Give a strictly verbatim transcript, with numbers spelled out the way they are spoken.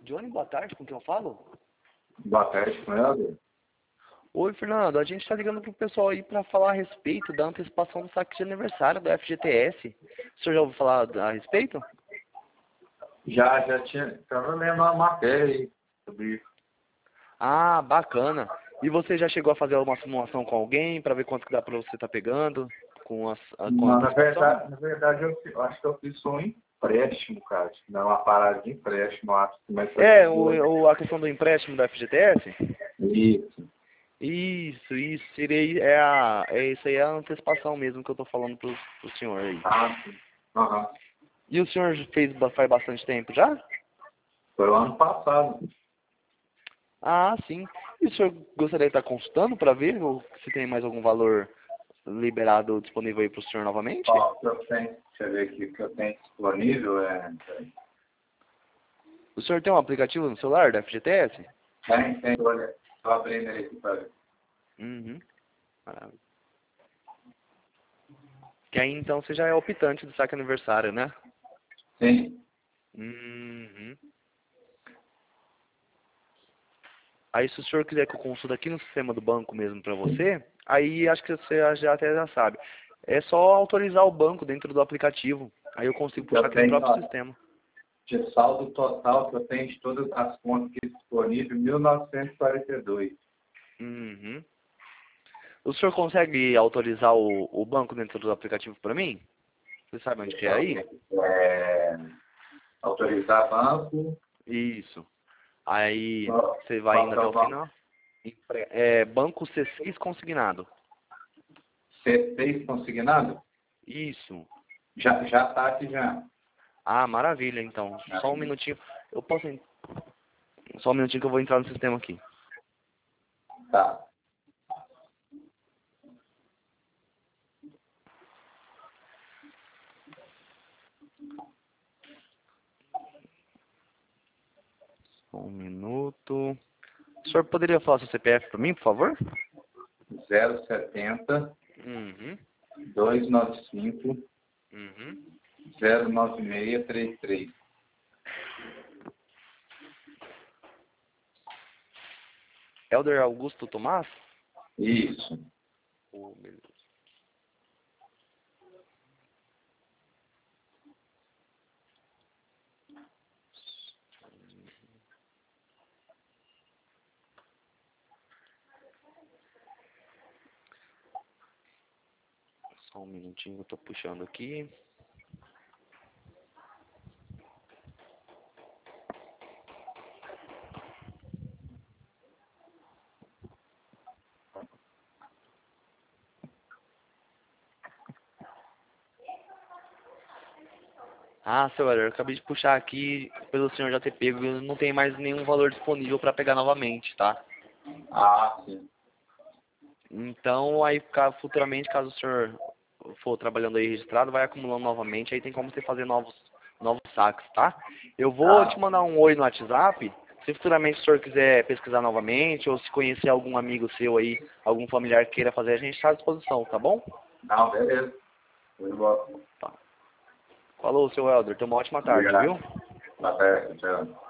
Johnny, boa tarde, com quem eu falo? Boa tarde, Fernando. Oi, Fernando, a gente está ligando pro pessoal aí para falar a respeito da antecipação do saque de aniversário da F G T S. O senhor já ouviu falar a respeito? Já, já tinha, estava lendo uma matéria aí sobre isso. Ah, bacana. E você já chegou a fazer uma simulação com alguém para ver quanto que dá para você estar pegando com, as, a, com a Não, na antecipação? verdade, na verdade eu, eu acho que eu fiz só um empréstimo, cara. Não, uma parada de empréstimo, eu acho que mais É, o, o, a questão do empréstimo da F G T S? Isso. Isso, isso, seria, é, a, é isso aí, é a antecipação mesmo que eu tô falando pro, pro senhor aí. Ah, sim. Aham. E o senhor fez ba- faz bastante tempo já? Foi o ano passado. Ah, sim. E o senhor gostaria de estar consultando para ver ou se tem mais algum valor liberado disponível aí para o senhor novamente? Ó, o que eu tenho, deixa eu ver aqui, o que eu tenho disponível é... O senhor tem um aplicativo no celular da F G T S? Tem, tem, olha, estou abrindo aí aqui para ver. Uhum. Maravilha. Que aí então você já é optante do saque aniversário, né? Sim. Uhum. Aí se o senhor quiser que eu consulte aqui no sistema do banco mesmo para você, aí acho que você já até já sabe. É só autorizar o banco dentro do aplicativo. Aí eu consigo puxar Eu aqui no tenho, próprio ó, sistema. de saldo total que eu tenho de todas as contas aqui disponíveis, mil novecentos e quarenta e dois. Uhum. O senhor consegue autorizar o, o banco dentro do aplicativo para mim? Você sabe onde que é aí? É, autorizar banco, Isso. Aí qual, você vai qual indo que é até o o banco? final. Empre- É, banco C seis consignado. C seis consignado? Isso. Já, já tá aqui já. Ah, maravilha, então. Só um minutinho. Eu posso... en- Só um minutinho que eu vou entrar no sistema aqui. Tá. Só um minuto. O senhor poderia falar seu C P F para mim, por favor? zero setenta, Uhum. duzentos e noventa e cinco, Uhum. zero nove seis três três. Elder Augusto Tomás? Isso. Oh, beleza. Só um minutinho, eu tô puxando aqui. Ah, seu Elder, eu acabei de puxar aqui, pelo senhor já ter pego, não tem mais nenhum valor disponível para pegar novamente, tá? Ah, sim. Então, aí ca- futuramente, caso o senhor for trabalhando aí registrado, vai acumulando novamente, aí tem como você fazer novos, novos saques, tá? Eu vou te Tá. mandar um oi no WhatsApp, se futuramente o senhor quiser pesquisar novamente, ou se conhecer algum amigo seu aí, algum familiar que queira fazer, a gente está à disposição, tá bom? Não, beleza. Tudo bom. Tá. Falou, seu Elder, tenha uma ótima tarde, Obrigado. viu? Tá certo, tchau.